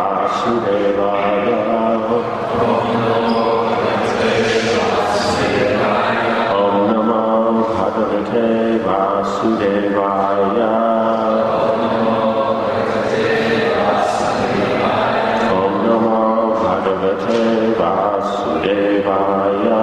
Vasudevaya. Om Namo Bhagavate Vasudevaya. Om Namo Bhagavate Vasudevaya.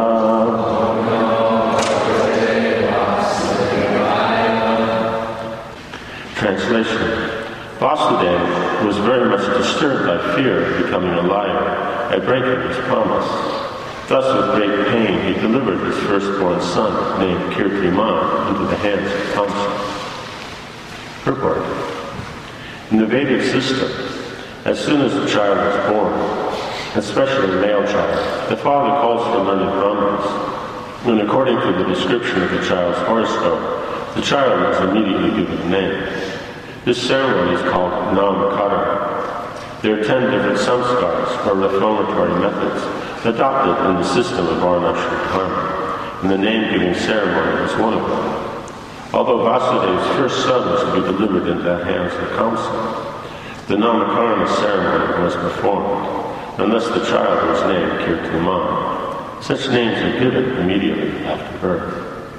Translation. Vasudeva was very much disturbed by fear of becoming a liar and breaking his promise. Thus, with great pain, he delivered his firstborn son, named Kirtiman, into the hands of Kamsa. Purport. In the Vedic system, as soon as the child is born, especially a male child, the father calls for learned Brahmins, and according to the description of the child's horoscope, the child is immediately given a name. This ceremony is called Namakarana. There are 10 different samskars, or reformatory methods, adopted in the system of Varnashram Dharma, and the name-giving ceremony is one of them. Although Vasudeva's first son was to be delivered into the hands of Kamsa, the Namakarana ceremony was performed, and thus the child was named Kirtiman. Such names are given immediately after birth.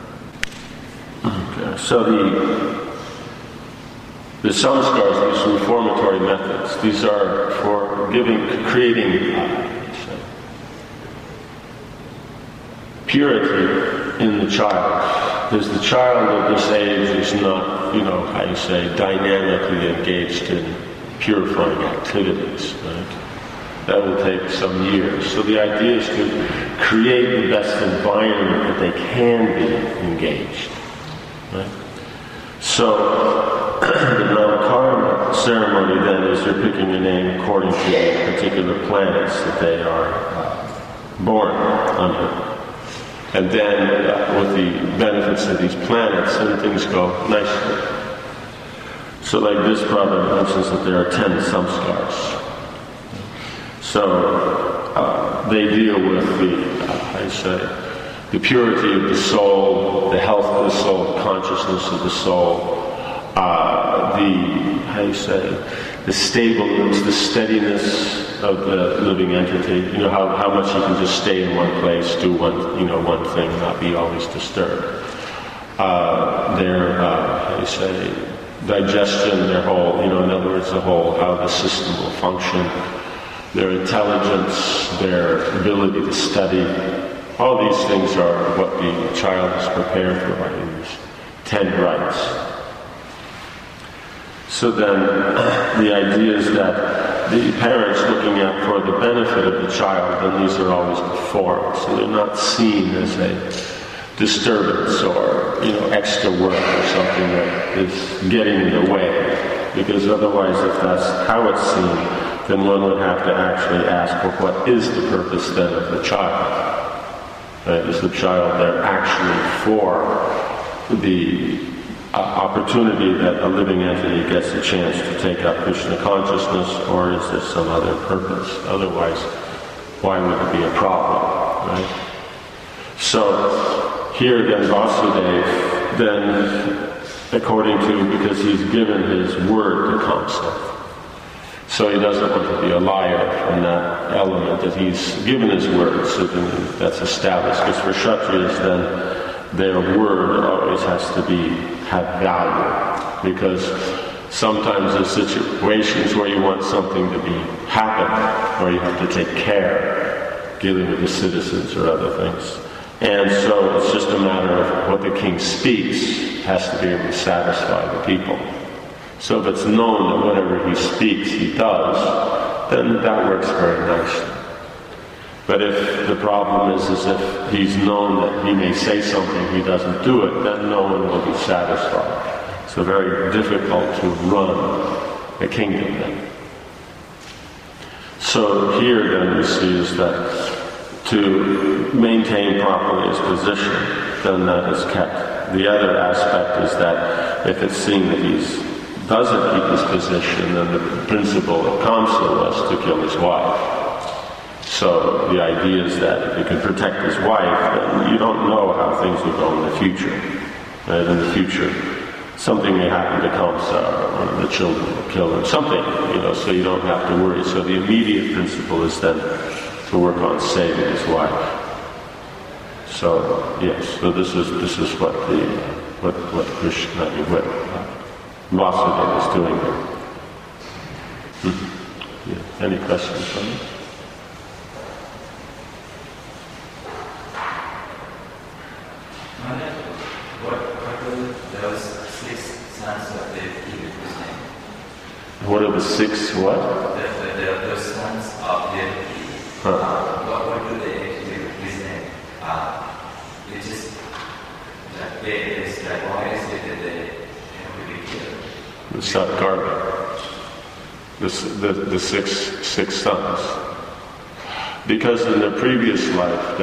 Okay. So the samskars, these reformatory methods, these are for creating purity in the child. Because the child of this age is not, dynamically engaged in purifying activities, right? That will take some years. So the idea is to create the best environment that they can be engaged, right? So the Namakarana ceremony then is they're picking a name according to the particular planets that they are born under. And then with the benefits of these planets, and things go nicely. So like this brother mentions that there are 10 samskars. So they deal with the purity of the soul, the health of the soul, consciousness of the soul, the stableness, the steadiness of the living entity. How much you can just stay in one place, do one thing, not be always disturbed. Their digestion, their whole, in other words, how the system will function, their intelligence, their ability to study. All these things are what the child is prepared for by these 10 rites. So then, the idea is that the parents looking out for the benefit of the child, then these are always performed. So they're not seen as a disturbance or, extra work or something that is getting in the way. Because otherwise, if that's how it's seen, then one would have to actually ask, well, what is the purpose then of the child? Is the child there actually for the opportunity that a living entity gets a chance to take up Krishna consciousness, or is there some other purpose? Otherwise, why would it be a problem, right? So here again, Vasudeva, then because he's given his word to Kamsa, so he doesn't want to be a liar from that element that he's given his word, so that's established. Because for Kshatriyas, then their word always has to have value, because sometimes there's situations where you want something to happen, or you have to take care, dealing with the citizens or other things. And so it's just a matter of what the king speaks has to be able to satisfy the people. So if it's known that whatever he speaks he does, then that works very nicely. But if the problem is if he's known that he may say something, he doesn't do it, then no one will be satisfied. So very difficult to run a kingdom then. So here then we see is that to maintain properly his position, then that is kept. The other aspect is that if it's seen that he doesn't keep his position, then the principle of Kamsa was to kill his wife. So the idea is that if you can protect his wife, then you don't know how things will go in the future. Right? In the future, something may happen to Kamsa, or one of the children will kill him, something, so you don't have to worry. So the immediate principle is then to work on saving his wife. So yes, so this is what Krishna, what Vasudeva is doing here. Yeah. Any questions from you? What were those 6 sons of Devaki name? What are the 6 what? The sons of Devaki. What do they actually represent? It just why is it that they have to be killed? The Satgarbha. The six sons. Because in their previous life,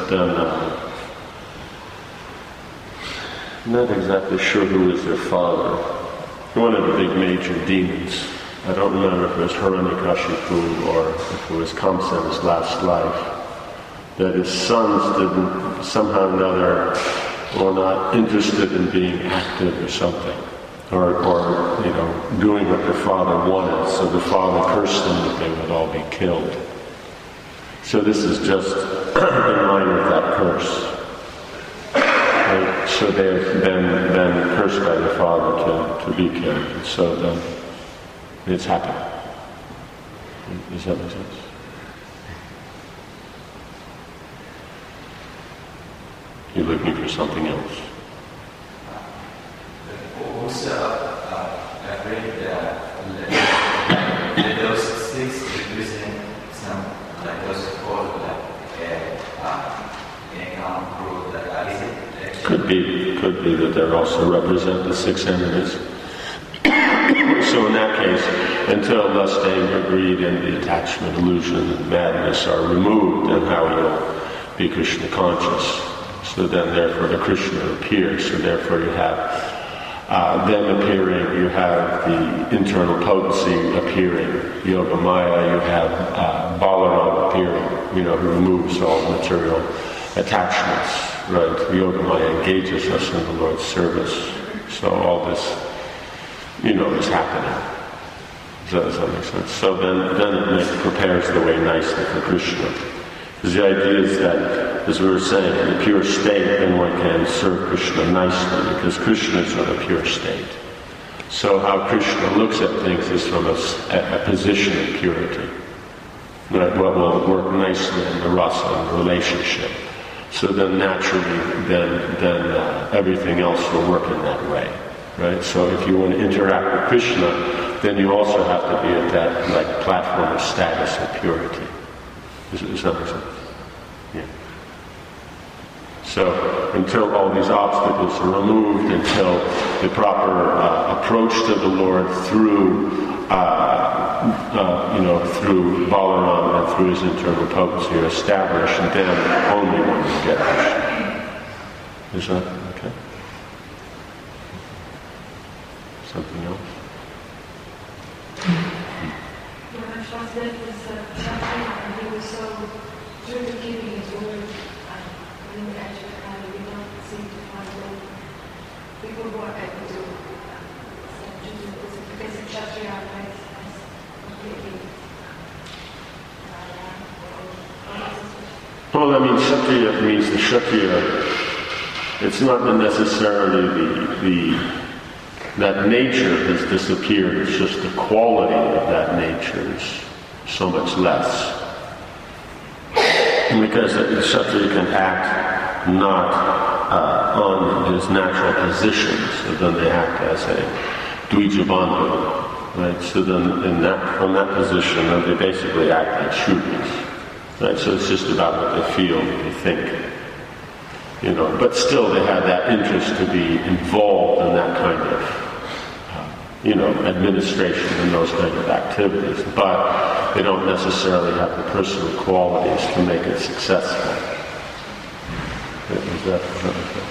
I'm not exactly sure who was their father. One of the big major demons. I don't remember if it was Hiranyakashipu or if it was Kamsa in his last life. That his sons didn't, somehow or another, were not interested in being active or something. Or doing what their father wanted. So the father cursed them that they would all be killed. So this is just in line with that curse. Right? So they have been cursed by the father to be killed. And so then it's happened. Does that make sense? You're looking for something else. Also, I've read that those 6 represent some, like those called income growth. Is it actually? Could be that they also represent the 6 enemies. So in that case, until lust, anger, greed, envy, attachment, illusion, and madness are removed, then how you'll be Krishna conscious. So then therefore the Krishna appears. So therefore you have them appearing, you have the internal potency appearing, Yoga Maya, you have Balaram appearing, who removes all material attachments, right? Yoga Maya engages us in the Lord's service. So all this, is happening. Does that make sense? So then it prepares the way nicely for Krishna. Because the idea is that, as we were saying, in a pure state, then one can serve Krishna nicely, because Krishna is in a pure state. So how Krishna looks at things is from a position of purity. Right? What will work nicely in the rasa, in the relationship. So then naturally, then everything else will work in that way. Right? So if you want to interact with Krishna, then you also have to be at that platform of status of purity. Does that make sense? Yeah. So until all these obstacles are removed, until the proper approach to the Lord through Balaram and through his internal potency are established, and then only one will get Krishna. Is that okay? Something else? He was so true to keeping his word, we don't seem to find people who are able to because of Kshatriya has completely well, Kshatriya means the Kshatriya. It's not necessarily that nature has disappeared, it's just the quality of that nature is so much less. Because the Kshatriya can act not on his natural position, so then they act as a Dvijabandhu, right? So then from that position, then they basically act like Shudras, right? So it's just about what they feel, what they think. But still they have that interest to be involved in that kind of administration and those kind of activities, but they don't necessarily have the personal qualities to make it successful. Is that okay?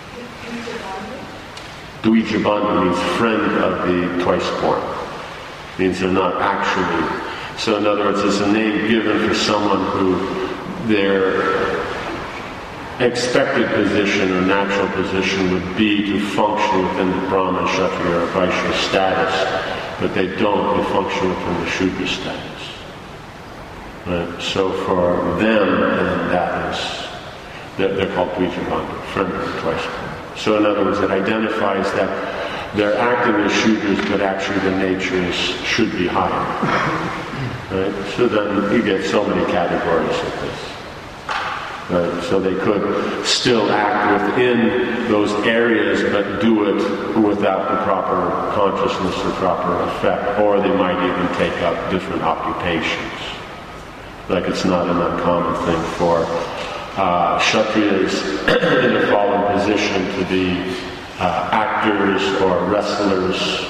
Dvijabandhu means friend of the twice-born. Means they're not actually. So in other words, it's a name given for someone who expected position or natural position would be to function within the Brahman, Kshatriya, or Vaishya status, but they don't. They function within the Shudra status. Right? So for them, that is, they're called Dvijabandhu, friendly twice. So in other words, it identifies that they're acting as Shudras, but actually the natures should be higher. Right? So then you get so many categories of this. Right? So they could still act within those areas, but do it without the proper consciousness or proper effect. Or they might even take up different occupations. Like it's not an uncommon thing for Kshatriyas in a fallen position to be actors or wrestlers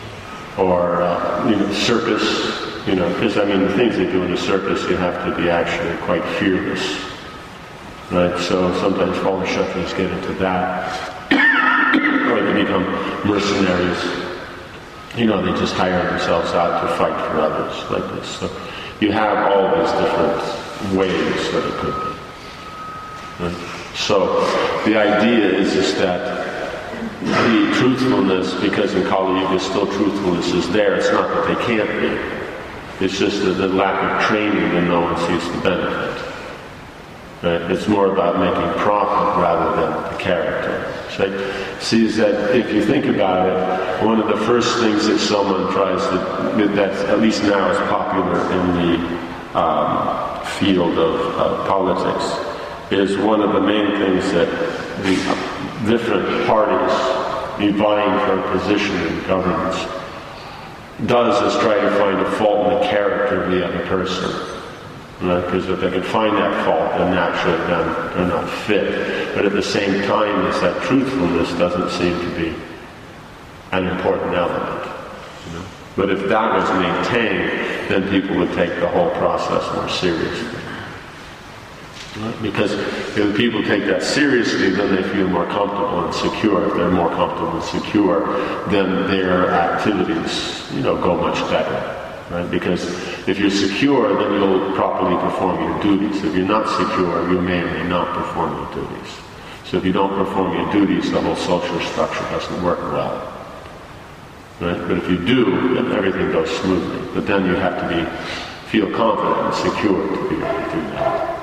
or circus. Because the things they do in a circus, you have to be actually quite fearless. Right, so sometimes fallen Kshatriyas get into that, or they become mercenaries. They just hire themselves out to fight for others, like this. So you have all these different ways that it could be. Right? So the idea is just that the truthfulness, because in Kali Yuga still truthfulness is there, it's not that they can't be. It's just that the lack of training and no one sees the benefit. Right? It's more about making profit rather than the character. So sees that if you think about it, one of the first things that someone tries to, that at least now is popular in the field of politics, is one of the main things that the different parties vying for a position in governance does is try to find a fault in the character of the other person. Because if they can find that fault, then naturally they're not fit. But at the same time, it's that truthfulness doesn't seem to be an important element. But if that was maintained, then people would take the whole process more seriously. Because if people take that seriously, then they feel more comfortable and secure. If they're more comfortable and secure, then their activities, go much better. Right? Because if you're secure, then you'll properly perform your duties. If you're not secure, you may or may not perform your duties. So if you don't perform your duties, the whole social structure doesn't work well. Right? But if you do, then everything goes smoothly. But then you have to feel confident and secure to be able to do that.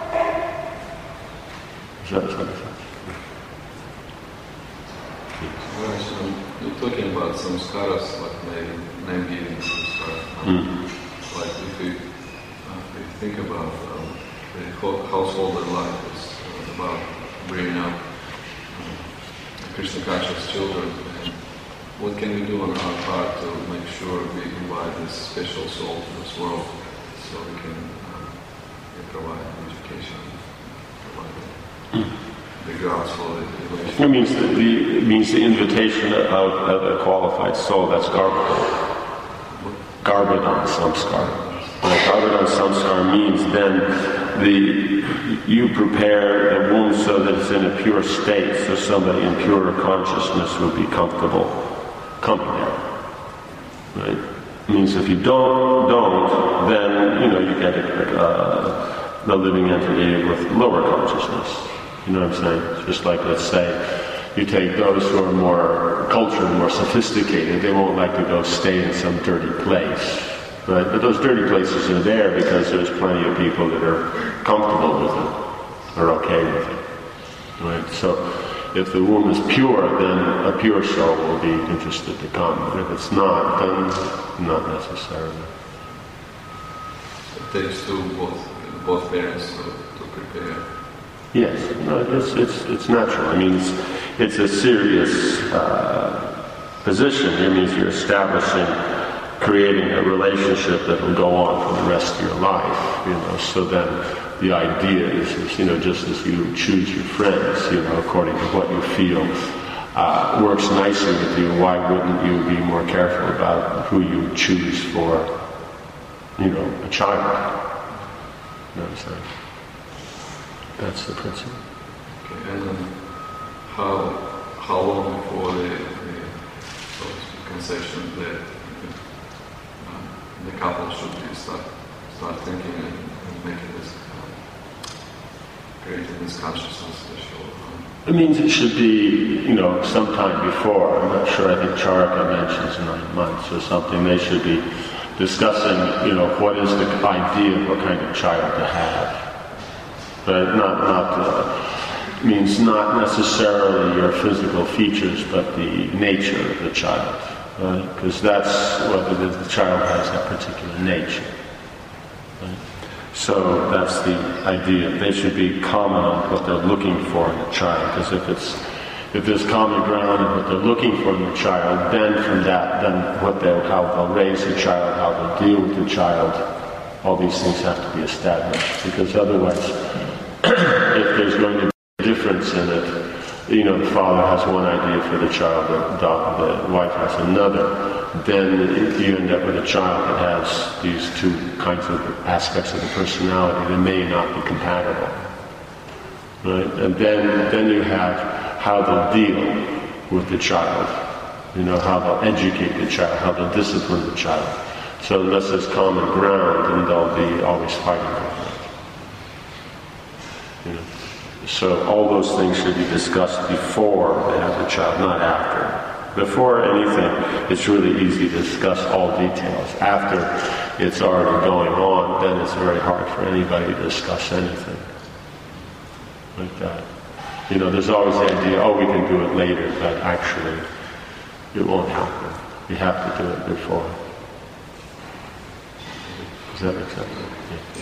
Does that make sense? Well, so you're talking about samskaras, like name giving and stuff. Like if you think about the household life is about bringing up Krishna conscious children, and what can we do on our part to make sure we provide this special soul to this world, so we can provide education, provide the grounds for the relation. It means the invitation of a qualified soul. That's Garbhadan samskar. Garbhadan samskar means then you prepare the womb so that it's in a pure state, so somebody in purer consciousness would be comfortable there. Right? It means if you don't, then you get the living entity with lower consciousness. You know what I'm saying? It's just like, let's say, you take those who are more cultured, more sophisticated, they won't like to go stay in some dirty place. Right? But those dirty places are there because there's plenty of people that are comfortable with it, are okay with it. Right? So if the womb is pure, then a pure soul will be interested to come. But if it's not, then not necessarily. It takes both parents to prepare. Yes, no, it's natural. It's a serious position. It means you're establishing, creating a relationship that will go on for the rest of your life. So then the idea is just as you choose your friends, according to what you feel works nicely with you, why wouldn't you be more careful about who you choose for, a child? You know what I'm saying? That's the principle. Okay, and then how long before the conception that the couple should start thinking and making this creating this consciousness that she'll... It means it should be, sometime before. I'm not sure. I think Charaka mentions 9 months or something. They should be discussing, what is the idea of what kind of child to have. But means not necessarily your physical features, but the nature of the child. Right? Because that's what it is. The child has that particular nature. Right? So that's the idea. They should be common on what they're looking for in a child. Because if there's common ground in what they're looking for in the child, then from that, how they'll raise the child, how they'll deal with the child, all these things have to be established. Because otherwise, if there's going to be a difference in it, the father has one idea for the child, the wife has another, then you end up with a child that has these two kinds of aspects of the personality that may not be compatible. Right? And then you have how they'll deal with the child, how they'll educate the child, how they'll discipline the child. So unless there's common ground, then they'll be always fighting over it. So all those things should be discussed before they have the child, not after. Before anything, it's really easy to discuss all details. After it's already going on, then it's very hard for anybody to discuss anything like that. There's always the idea, we can do it later, but actually it won't happen. You have to do it before. Does that make sense? Yeah.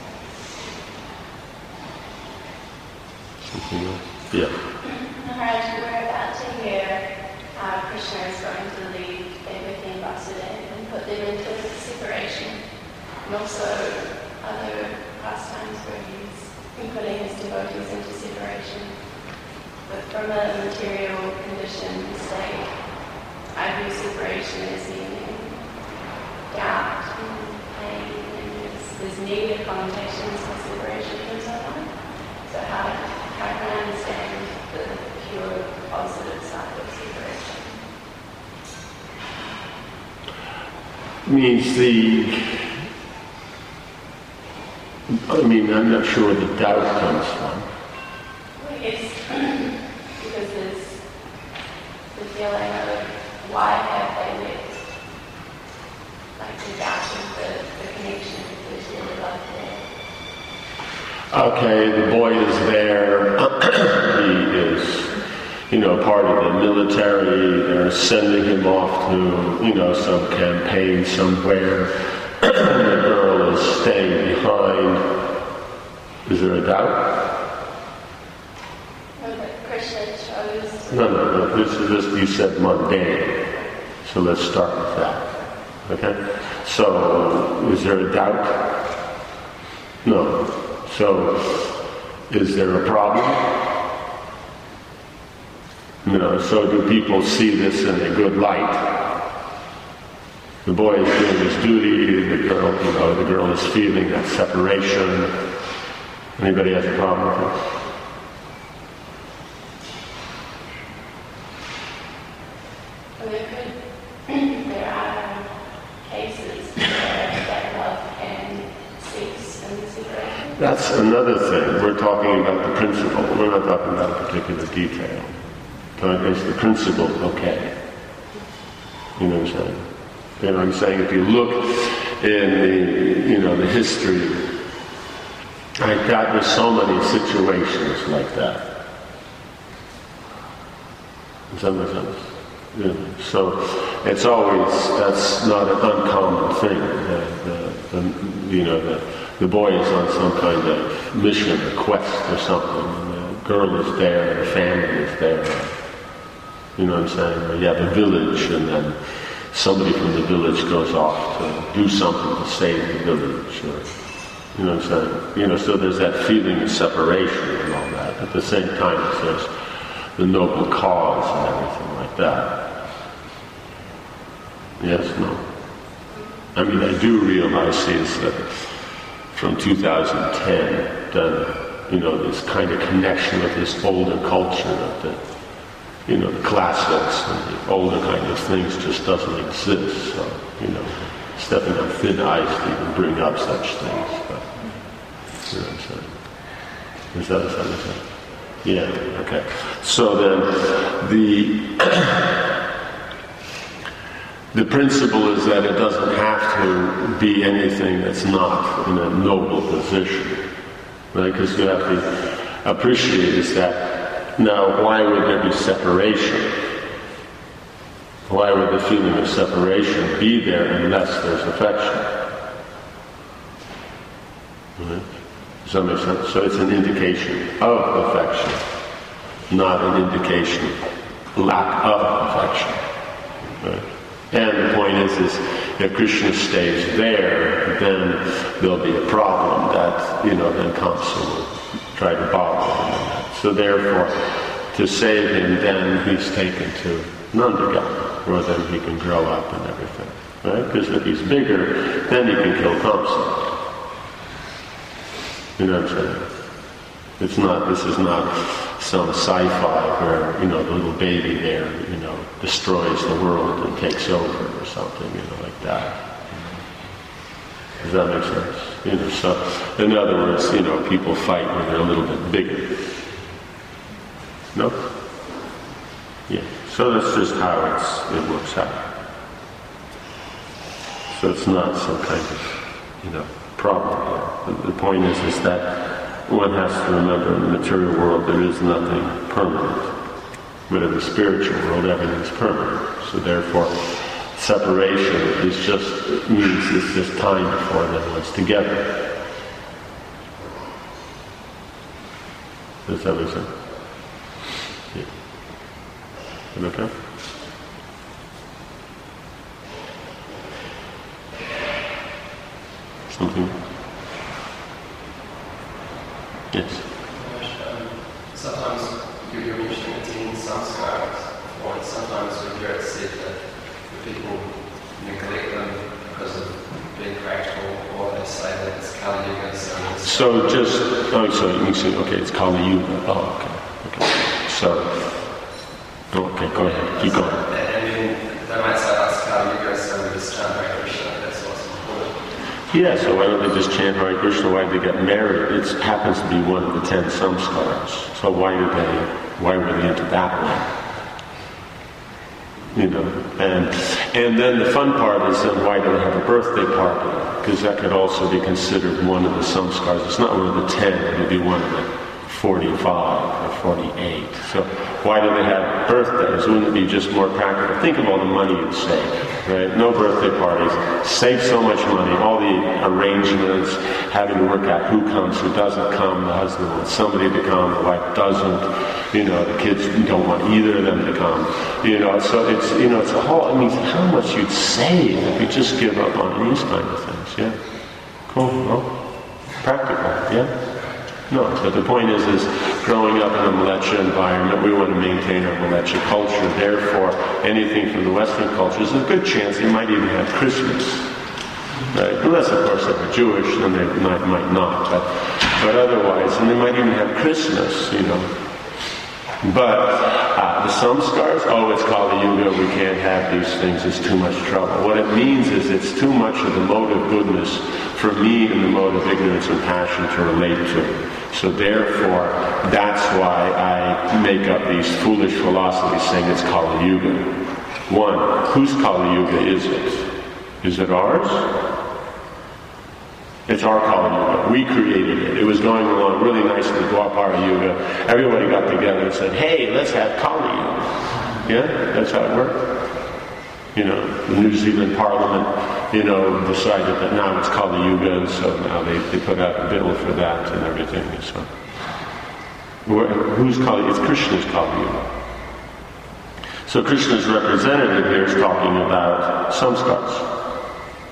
Something else? Yeah. Maharaj, we're about to hear how Krishna is going to lead Devaki and Vasudeva and put them into separation, and also other pastimes where he's been putting his devotees into separation. But from a material condition state, I view separation as meaning doubt and pain, and there's negative connotations for separation and so on. So how can I understand the pure positive side of separation? I'm not sure where the doubt comes from. Well, yes, because there's the feeling of why have they left? Like the doubt of the connection with the really love there. Okay, the boy is there. He is, part of the military. They're sending him off to, some campaign somewhere. The girl is staying behind. Is there a doubt? No, but Krishna chose. No. This, you said mundane. So let's start with that. Okay? So, is there a doubt? No. So, is there a problem? So do people see this in a good light? The boy is doing his duty, the girl is feeling that separation. Anybody has a problem with this? Well, there are cases where that love can cease and separation. That's another thing. We're talking about the principle. We're not talking about a particular detail. Is the principle okay? You know what I'm saying? I'm saying if you look in the history like that, there's so many situations like that. Does that make sense? Yeah. So it's always, that's not an uncommon thing. The boy is on some kind of mission or quest or something, and the girl is there, and the family is there. You know what I'm saying? Or you have a village, and then somebody from the village goes off to do something to save the village. Or, you know what I'm saying? So there's that feeling of separation and all that. At the same time, there's the noble cause and everything like that. Yes, no? I do realize that from 2010, this kind of connection with this older culture of the classics and the older kind of things just doesn't exist. So, stepping on thin ice to even bring up such things. But, you know what I'm saying? Is that what I'm saying? Yeah, okay. So then the principle is that it doesn't have to be anything that's not in a noble position. Right? Because you have to appreciate is that, now why would there be separation? Why would the feeling of separation be there unless there's affection? Right? Does that make sense? So it's an indication of affection, not an indication lack of affection. Right? And the point is if Krishna stays there, then there'll be a problem that, then Kamsa will try to bother him. So therefore, to save him, then he's taken to Nandagam, where then he can grow up and everything. Right? Because if he's bigger, then he can kill Kamsa. You know what I'm saying? This is not some sci-fi where, the little baby there, destroys the world and takes over or something, like that. Does that make sense? So, in other words, people fight when they're a little bit bigger. No? Yeah. So that's just how it works out. So it's not some kind of, problem here. The point is that one has to remember in the material world there is nothing permanent. But in the spiritual world everything's permanent. So therefore separation means it's just time before everyone's together. Does that make sense? Yeah. Okay? Something? Yes. Sometimes you're mentioning it's in samskaras, or sometimes we hear it said that people neglect them because of being practical, or they say that it's Kali Yuga. So you see, okay, it's Kali Yuga. Oh, okay. So, okay, go ahead, keep going. And then they might say, it's Kali Yuga, so we just chant Hare Krishna, that's what's important. Yeah, so why don't they just chant Hare Krishna? Why did they get married? It happens to be one of the 10 samskaras. So why were they into that one? And then the fun part is then why do they have a birthday party? Because that could also be considered one of the samskaras. It's not one of the 10, it would be one of the 45 or 48. So why do they have birthdays? Wouldn't it be just more practical? Think of all the money you'd save, right? No birthday parties. Save so much money. All the arrangements, having to work out who comes, who doesn't come. The husband wants somebody to come, the wife doesn't. The kids don't want either of them to come. So it's a whole, how much you'd save if you just give up on these kind of things, yeah? Cool, well, practical, yeah? No, but the point is growing up in a Malecha environment, we want to maintain our Malecha culture. Therefore, anything from the Western culture is a good chance they might even have Christmas. Right? Unless, of course, they were Jewish, then they might not. But otherwise, and they might even have Christmas, But the samskars, it's Kali Yuga, we can't have these things, it's too much trouble. What it means is it's too much of the mode of goodness for me and the mode of ignorance and passion to relate to. So therefore, that's why I make up these foolish philosophies saying it's Kali Yuga. One, whose Kali Yuga is it? Is it ours? It's our Kali Yuga. We created it. It was going along really nicely, Dwapara Yuga. Everybody got together and said, hey, let's have Kali Yuga. Yeah, that's how it worked. The New Zealand Parliament, decided that now it's Kali Yuga, and so now they put out a bill for that and everything. So, who's Kali? It's Krishna's Kali Yuga. So Krishna's representative here is talking about samskars.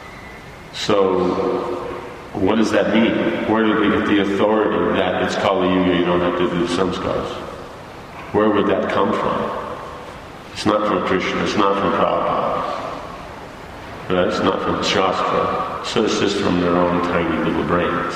So, what does that mean? Where did we get the authority that it's Kali Yuga, you don't have to do the samskars? Where would that come from? It's not from Krishna, it's not from Prabhupada. Right? It's not from the Shastra. So it's just from their own tiny little brains.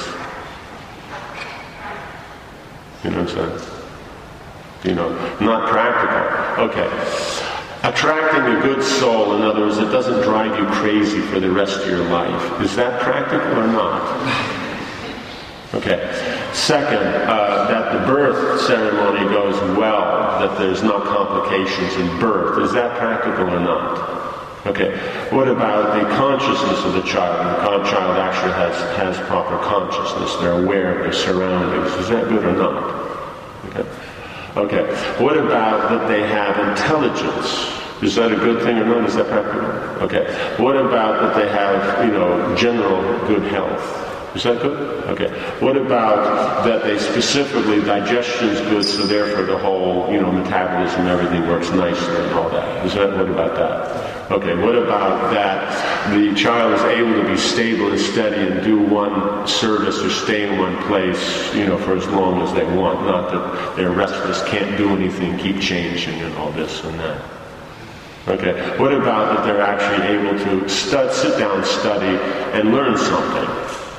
You know what I'm saying? Not practical. Okay. Attracting a good soul, in other words, it doesn't drive you crazy for the rest of your life. Is that practical or not? Okay. Second, that the birth ceremony goes well, that there's no complications in birth. Is that practical or not? Okay. What about the consciousness of the child? The child actually has proper consciousness. They're aware of their surroundings. Is that good or not? Okay. Okay. What about that they have intelligence? Is that a good thing or not? Is that practical? Okay. What about that they have, general good health? Is that good? Okay. What about that they specifically, digestion is good, so therefore the whole, metabolism, everything works nicely and all that? What about that? Okay. What about that the child is able to be stable and steady and do one service or stay in one place, for as long as they want? Not that they're restless, can't do anything, keep changing and all this and that. Okay. What about that they're actually able to sit down, study, and learn something?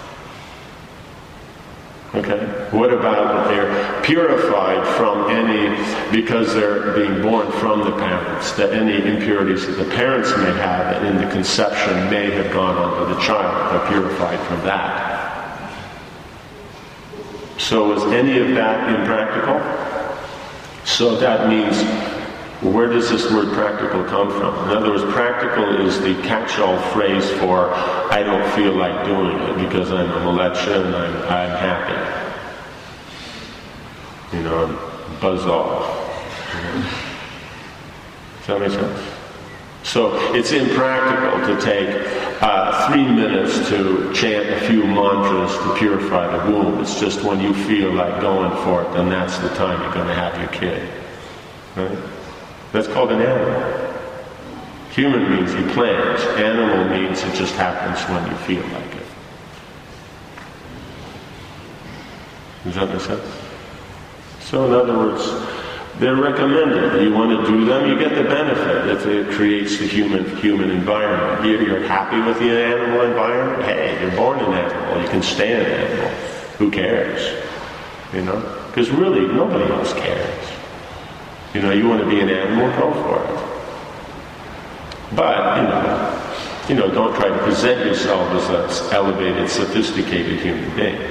Okay. What about that they're purified from because they're being born from the parents, that any impurities that the parents may have in the conception may have gone on to the child. They're purified from that. So is any of that impractical? So that means, where does this word practical come from? In other words, practical is the catch-all phrase for I don't feel like doing it because I'm a malecha and I'm happy. Buzz off. Does that make sense? So it's impractical to take 3 minutes to chant a few mantras to purify the womb. It's just when you feel like going for it, then that's the time you're going to have your kid. Right? That's called an animal. Human means he plans. Animal means it just happens when you feel like it. Does that make sense? So in other words, they're recommended. You want to do them, you get the benefit if it creates the human environment. You're happy with the animal environment? Hey, you're born an animal. You can stay an animal. Who cares? Because really, nobody else cares. You want to be an animal, go for it. But, don't try to present yourself as an elevated, sophisticated human being.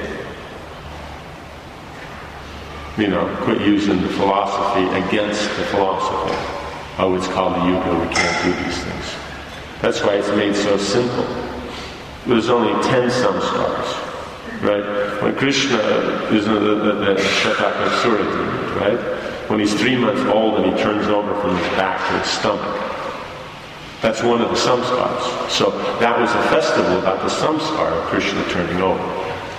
Quit using the philosophy against the philosophy. Oh, it's called the yuga, we can't do these things. That's why it's made so simple. There's only 10 samskars, right? When Krishna is in the Shatakasura demon, right? When he's 3 months old and he turns over from his back to his stomach. That's one of the samskars. So that was a festival about the samskar of Krishna turning over.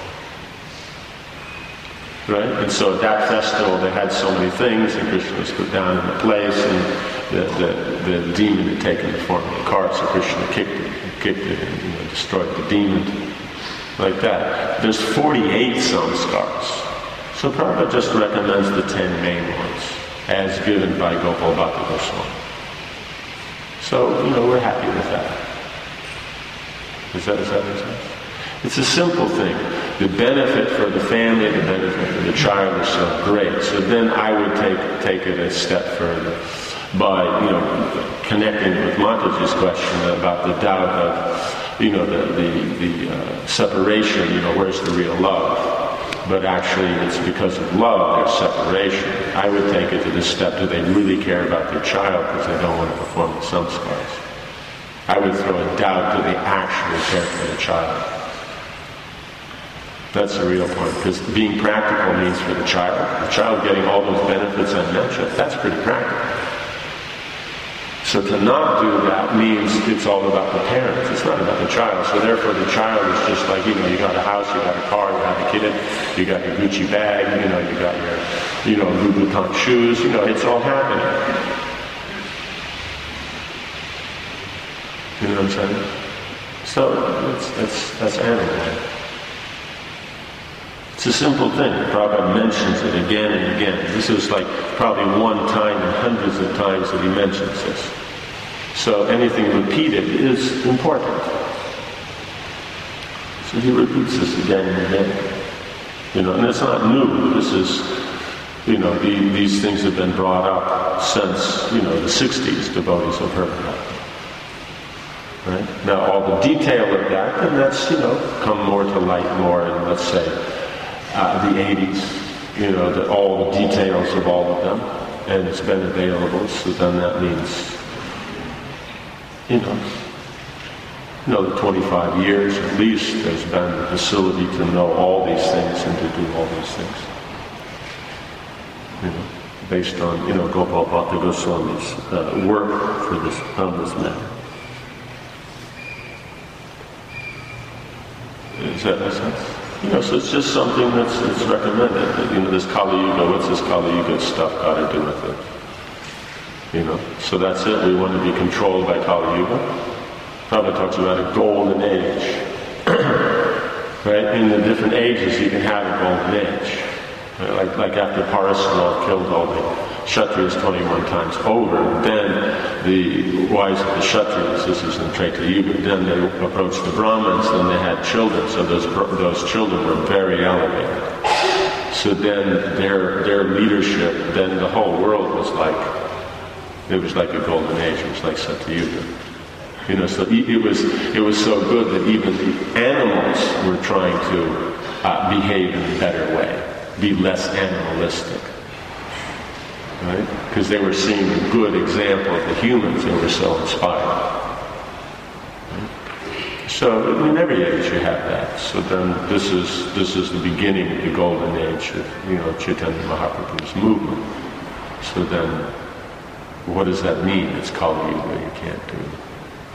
Right? And so at that festival they had so many things, and Krishna was put down in the place, and the demon had taken the form of a cart, so Krishna kicked it and destroyed the demon. Like that. There's 48 samskars. So Prabhupada just recommends the 10 main ones, as given by Gopal Bhatta Goswami. So, we're happy with that. Does that make sense? It's a simple thing. The benefit for the family, the benefit for the child is so great. So then I would take it a step further by, connecting with Mataji's question about the doubt of, the separation, where's the real love? But actually it's because of love there's separation. I would take it to the step, do they really care about their child because they don't want to perform the samskars? I would throw a doubt, do they actually care for the child? That's the real point, because being practical means for the child getting all those benefits I mentioned, that's pretty practical. So to not do that means it's all about the parents, it's not about the child. So therefore the child is just like, you got a house, you got a car, you have a kid, you got your Gucci bag, you got your, Louboutin shoes, it's all happening. You know what I'm saying? So that's animal. It's a simple thing. Prabhupada mentions it again and again. This is like probably one time in hundreds of times that he mentions this. So anything repeated is important. So he repeats this again and again. And it's not new. This is, these things have been brought up since, the 60s, devotees have heard about it. Right? Now all the detail of that, then that's, come more to light more in, let's say, the 80s, you know, all the details of all of them, and it's been available, so then that means, you know, another 25 years at least, there's been the facility to know all these things and to do all these things. You know, based on, you know, Gopal Bhatta Goswami's work for this, on this matter. Does that make sense? You know, so it's just something it's recommended. You know, this Kali Yuga, what's this Kali Yuga stuff got to do with it? You know, so that's it. We want to be controlled by Kali Yuga. Prabhupada talks about a golden age. Right? In the different ages you can have a golden age. Right? Like after Parasanal killed all the Kshatriyas 21 times over, then the wives of the Kshatriyas, this is in Treta Yuga, then they approached the Brahmins, then they had children, so those children were very elevated. So then their leadership, then the whole world was like a golden age, it was like Satyuga. You know, so it was so good that even the animals were trying to behave in a better way, be less animalistic, right? Because they were seeing a good example of the humans. They were so inspired. Right? So in every age you have that. So then this is the beginning of the golden age of, you know, Chaitanya Mahaprabhu's movement. So then, what does that mean? It's Kali Yuga. You can't do it.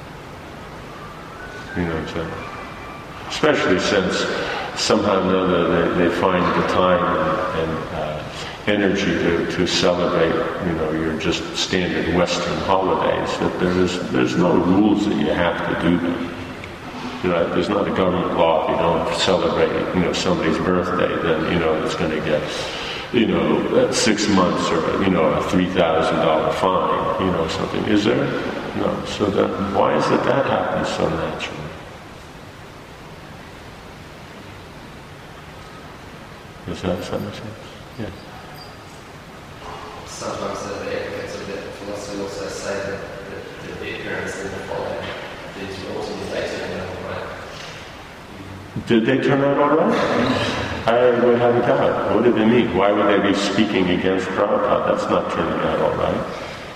You know what I'm saying? Especially since somehow or another they find the time and energy to celebrate, you know, your just standard Western holidays. That there's no rules that you have to do them. You know, there's not a government law if you don't celebrate, you know, somebody's birthday, then, you know, it's going to get, you know, 6 months or, you know, a $3,000 fine, you know, something. Is there? No. So then why is it that happens so naturally? Does that make sense? Yeah. Sometimes the advocates of that philosophy also say that the parents then follow these rules and they turn out all right. Did they turn out all right? I would have a doubt. What did they mean? Why would they be speaking against Prabhupada? That's not turning out all right.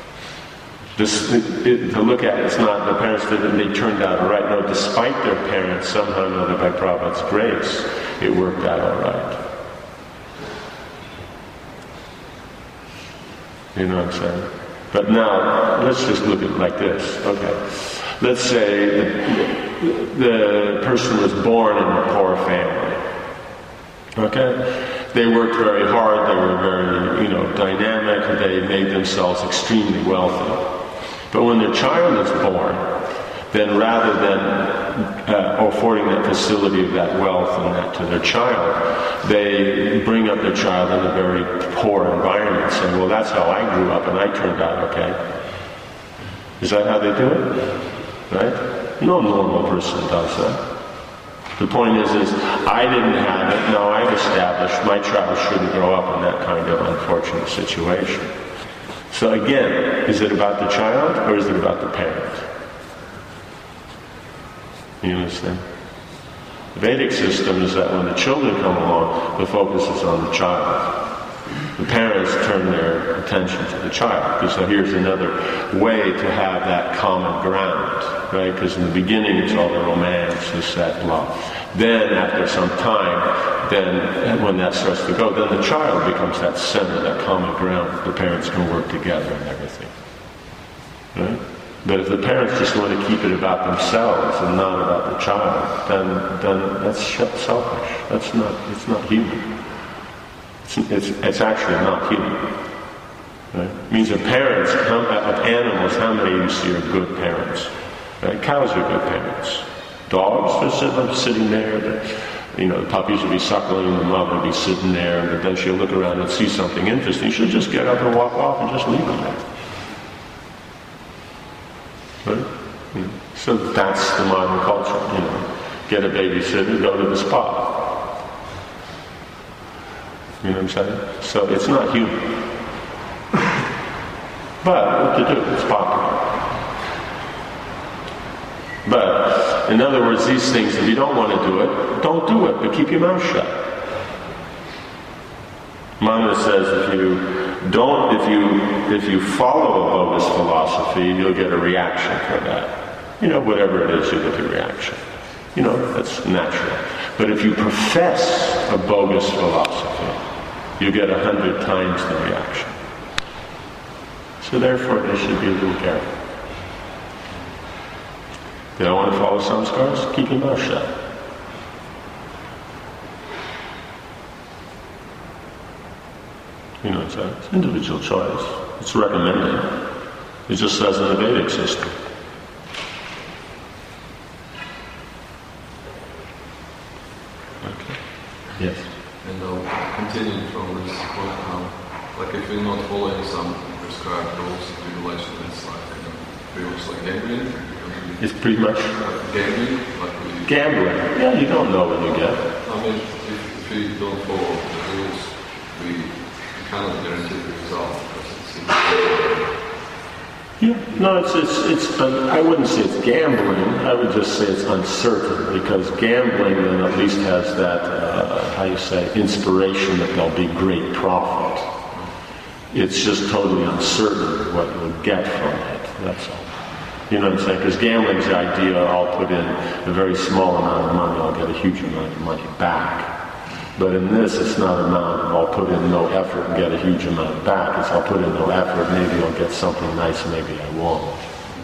To look at it, it's not the parents that they turned out all right. No, despite their parents, somehow or another, by Prabhupada's grace, it worked out all right. You know what I'm saying? But now, let's just look at it like this. Okay. Let's say the person was born in a poor family. Okay? They worked very hard, they were very, you know, dynamic, they made themselves extremely wealthy. But when their child is born, then rather than affording that facility of that wealth and that to their child, they bring up their child in a very poor environment, saying, well, that's how I grew up and I turned out okay. Is that how they do it? Right? No normal person does that. The point is I didn't have it, now I've established my child shouldn't grow up in that kind of unfortunate situation. So again, is it about the child or is it about the parent? You understand? The Vedic system is that when the children come along, the focus is on the child. The parents turn their attention to the child. So here's another way to have that common ground, right? Because in the beginning it's all the romance, this, that, blah. Then after some time, then when that starts to go, then the child becomes that center, that common ground. The parents can work together and everything. Right? But if the parents just want to keep it about themselves and not about the child, then that's selfish. It's not human. It's actually not human. Right? It means of parents, of animals, how many you see are good parents? Right? Cows are good parents. Dogs, they're sitting there. The puppies will be suckling, the mother will be sitting there, but then she'll look around and see something interesting. She'll just get up and walk off and just leave them there. Right? So that's the modern culture. Get a babysitter, go to the spa. You know what I'm saying? So it's not human. But what to do? It's popular. But in other words, these things, if you don't want to do it, don't do it. But keep your mouth shut. Manu says if you follow a bogus philosophy, you'll get a reaction for that. Whatever it is, you get a reaction. That's natural. But if you profess a bogus philosophy, you get 100 times the reaction. So therefore, they should be a little careful. They don't want to follow samskaras? Keep your mouth shut. It's individual choice. It's recommended. It just says in the Vedic system. Okay. Yes. And continuing from this point, if you're not following some prescribed rules and regulations, it's pretty much like gambling. It's pretty much gambling. Gambling. Yeah, you don't know what you get. If we don't follow the rules, we cannot guarantee the result because it's I wouldn't say it's gambling. I would just say it's uncertain, because gambling then at least has that inspiration that there'll be great profit. It's just totally uncertain what you'll get from it. That's all. You know what I'm saying? Because gambling's the idea, I'll put in a very small amount of money, I'll get a huge amount of money back. But in this, it's not amount of I'll put in no effort and get a huge amount back. It's I'll put in no effort, maybe I'll get something nice, maybe I won't.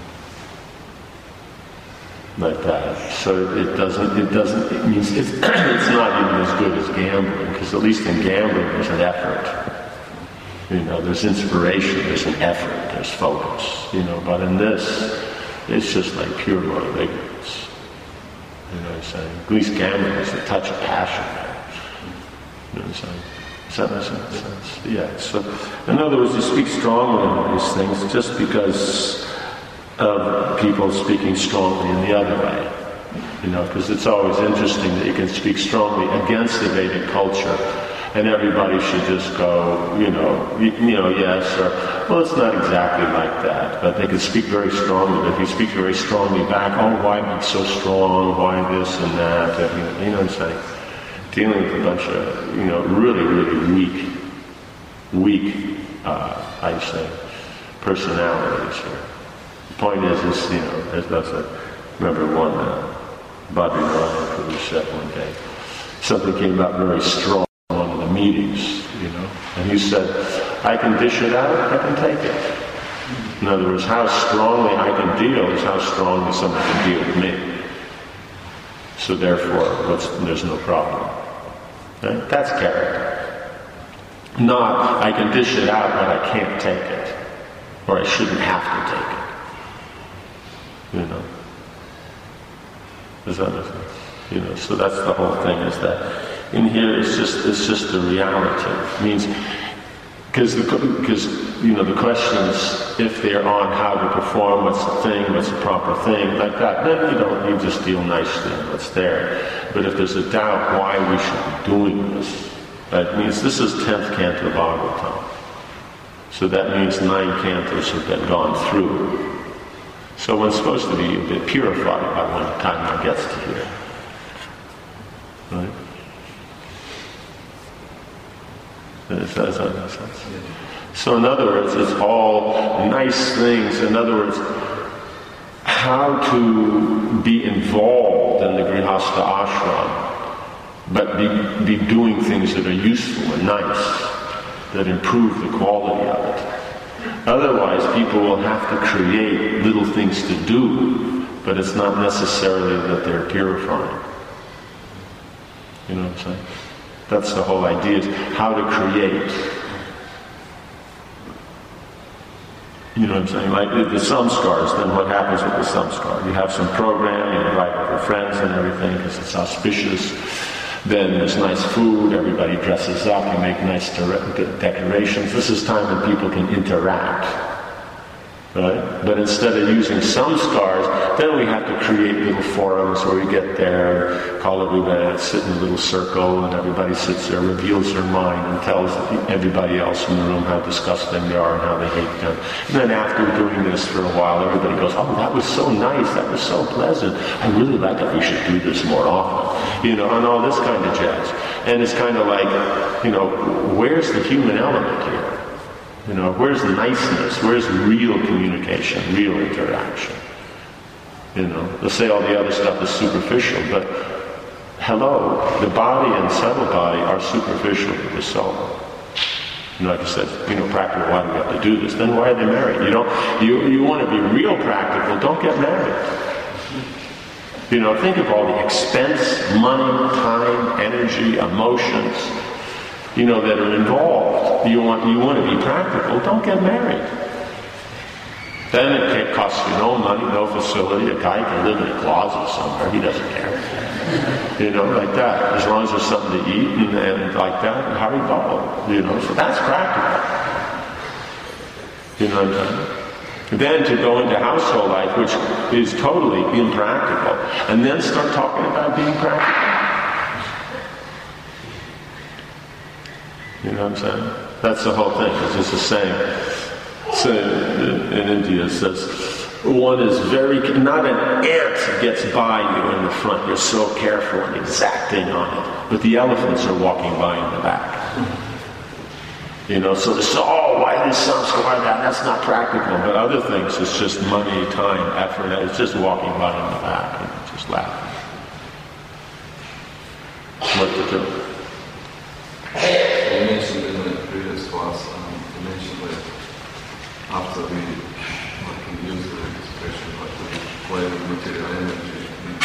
Like that. So it means it's not even as good as gambling, because at least in gambling there's an effort. There's inspiration, there's an effort, there's focus. But in this, it's just like pure moral ignorance. You know what I'm saying? At least gambling is a touch of passion there. You know what I'm saying? Does that make sense? Yeah. So, in other words, you speak strongly on these things just because of people speaking strongly in the other way. Because it's always interesting that you can speak strongly against the Vedic culture, and everybody should just go, yes, or, well, it's not exactly like that, but they can speak very strongly. But if you speak very strongly back, why be so strong? Why this and that? You know what I'm saying? Dealing with a bunch of, really, really weak, personalities here. The point is, remember one, Bobby Ryan, who said one day, something came out very strong in one of the meetings, and he said, I can dish it out, I can take it. In other words, how strongly I can deal is how strongly someone can deal with me. So therefore, there's no problem. Right? That's character. Not, I can dish it out, but I can't take it. Or I shouldn't have to take it. Does that make sense? So that's the whole thing, is that in here it's just the reality. It means, because the questions, if they're on how to perform, what's the thing, what's the proper thing, like that, then you just deal nicely on what's there. But if there's a doubt why we should be doing this, that means this is 10th canto of Bhagavatam. So that means 9 cantos have been gone through. So one's supposed to be a bit purified by when the time one gets to here. Right? Does that make sense? So in other words, it's all nice things. In other words, how to be involved in the Grihastha ashram, but be doing things that are useful and nice, that improve the quality of it. Otherwise, people will have to create little things to do, but it's not necessarily that they're purifying. You know what I'm saying? That's the whole idea, is how to create. You know what I'm saying? Like the samskars, then what happens with the samskar? You have some program, you invite your friends and everything because it's auspicious. Then there's nice food, everybody dresses up, you make nice decorations. This is time when people can interact. Right? But instead of using samskars, then we have to create little forums where we get there, call everybody, sit in a little circle, and everybody sits there, reveals their mind, and tells everybody else in the room how disgusting they are and how they hate them. And then after doing this for a while, everybody goes, oh, that was so nice, that was so pleasant. I really like it, we should do this more often. And all this kind of jazz. And it's kind of like, where's the human element here? Where's niceness? Where's real communication, real interaction? They'll say all the other stuff is superficial, but hello, the body and subtle body are superficial to the soul. Like I said, practical, why do we have to do this? Then why are they married? You want to be real practical, don't get married. Think of all the expense, money, time, energy, emotions, that are involved. You want to be practical, don't get married. Then it costs you no money, no facility. A guy can live in a closet somewhere, he doesn't care. Like that. As long as there's something to eat and like that, how do you go? So that's practical. You know what I'm saying? Then to go into household life, which is totally impractical, and then start talking about being practical. You know what I'm saying? That's the whole thing. It's just a saying. So in India it says, one is not an ant gets by you in the front. You're so careful and exacting on it. But the elephants are walking by in the back. So they say, oh, why this samskar, that's not practical. But other things, it's just money, time, effort. It's just walking by in the back and just laughing. What to do? You mentioned in the previous class, you mentioned that after we can use the expression, we play with material energy,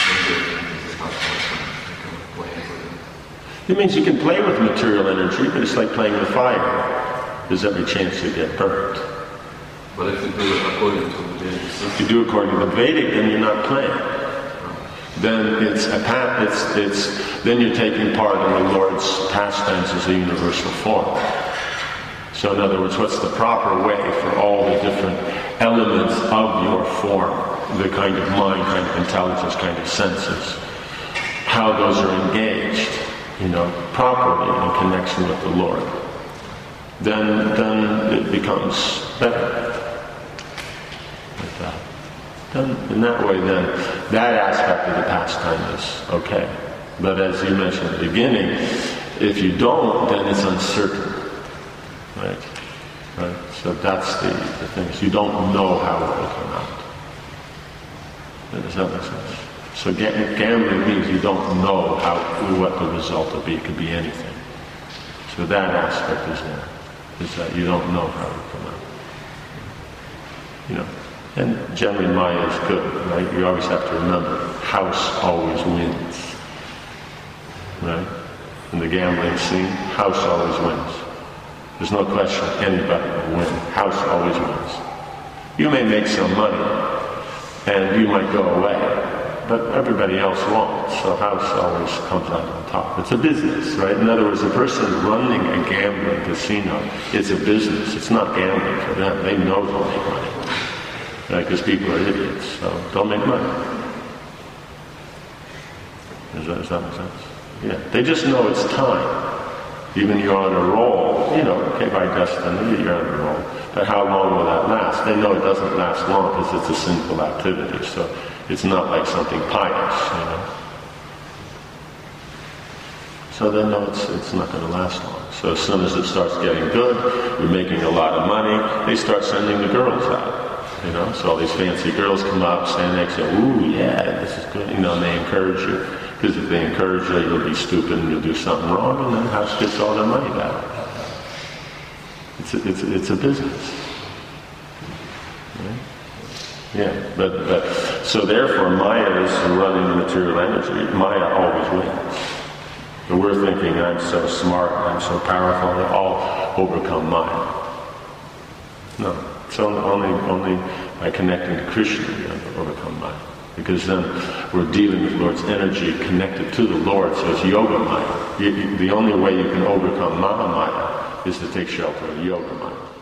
it means you can play with material energy, but it's like playing with fire. There's every chance you get burnt. But if you do it according to the Vedic system, if you do according to the Vedic, then you're not playing. Then then you're taking part in the Lord's pastimes as a universal form. So in other words, what's the proper way for all the different elements of your form, the kind of mind, kind of intelligence, kind of senses, how those are engaged, properly in connection with the Lord. Then it becomes better. Like that. Then in that way, then that aspect of the pastime is okay. But as you mentioned at the beginning, if you don't, then it's uncertain. Right? So that's the thing. You don't know how it will come out. Does that make sense? So gambling means you don't know what the result will be. It could be anything. So that aspect is there. Is that you don't know how it will come out. And generally Maya is good, right? You always have to remember, house always wins. Right? In the gambling scene, house always wins. There's no question anybody will win. House always wins. You may make some money, and you might go away, but everybody else won't. So house always comes out on top. It's a business, right? In other words, the person running a gambling casino is a business. It's not gambling for them. They know they'll make money. Right? Because people are idiots, so they'll make money. Does that make sense? Yeah. They just know it's time. Even you're on a roll, okay, by destiny, you're on a roll. But how long will that last? They know it doesn't last long because it's a sinful activity. So it's not like something pious, So they know it's not going to last long. So as soon as it starts getting good, you're making a lot of money, they start sending the girls out. So all these fancy girls come up, stand next to you, ooh, yeah, this is good. And they encourage you. Because if they encourage you, you'll be stupid and you'll do something wrong, and then the house gets all their money back. It's a business. Right? Yeah, but so therefore Maya is running the material energy. Maya always wins. And we're thinking, I'm so smart, I'm so powerful, I'll overcome Maya. No, it's only by connecting to Krishna we overcome Maya. Because then we're dealing with Lord's energy connected to the Lord, so it's Yoga Maya. The only way you can overcome Mahamaya is to take shelter of Yoga Maya.